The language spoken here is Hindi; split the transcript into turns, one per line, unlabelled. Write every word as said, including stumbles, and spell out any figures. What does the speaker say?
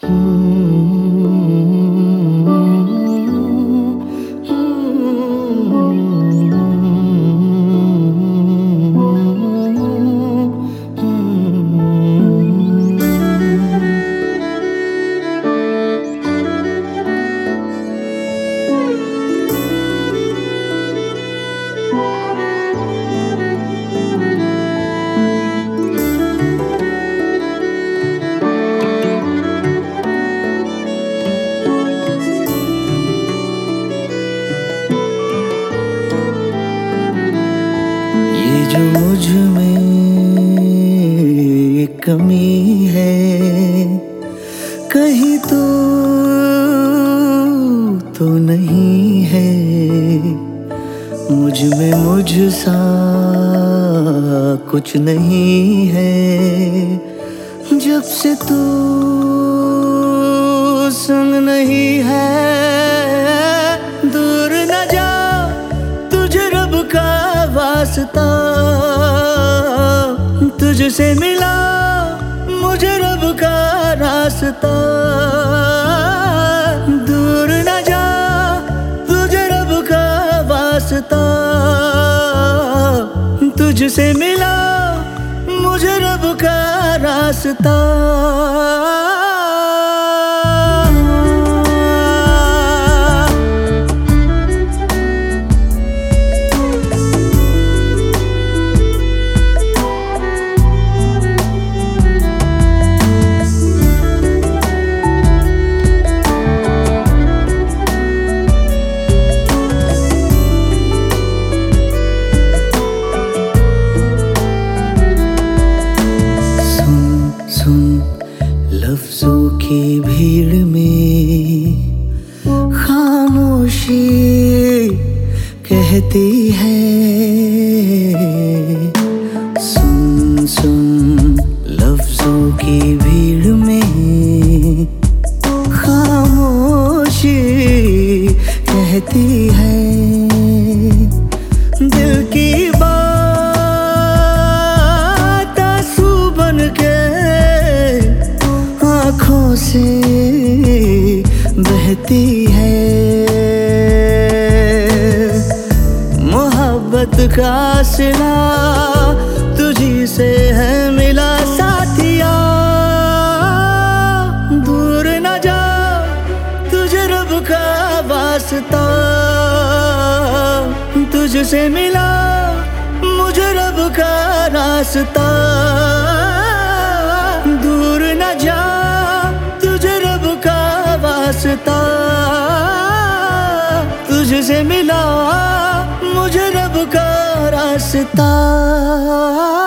जो मुझ में कमी है कहीं तो तो नहीं है, मुझ में मुझ सा कुछ नहीं है। जब से तू संग नहीं है, दूर न जा तुझे रब का वास्ता, तुझसे मिला मुझे रब का रास्ता। दूर न जा तुझे रब का वास्ता, तुझसे मिला मुझे रब का रास्ता। लफ्जों की भीड़ में खामोशी कहती है, सुन सुन लफ्जों की भीड़ में खामोशी कहती है। दिल की बात आंसू बन के आँखों से बहती है। मोहब्बत का सिला तुझी से है मिला साथिया। दूर न जा तुझे रब का वास्ता, तुझसे मिला मुझे रब का रास्ता। दूर न जा तुझे रब का वास्ता, तुझसे मिला मुझे रब का रास्ता।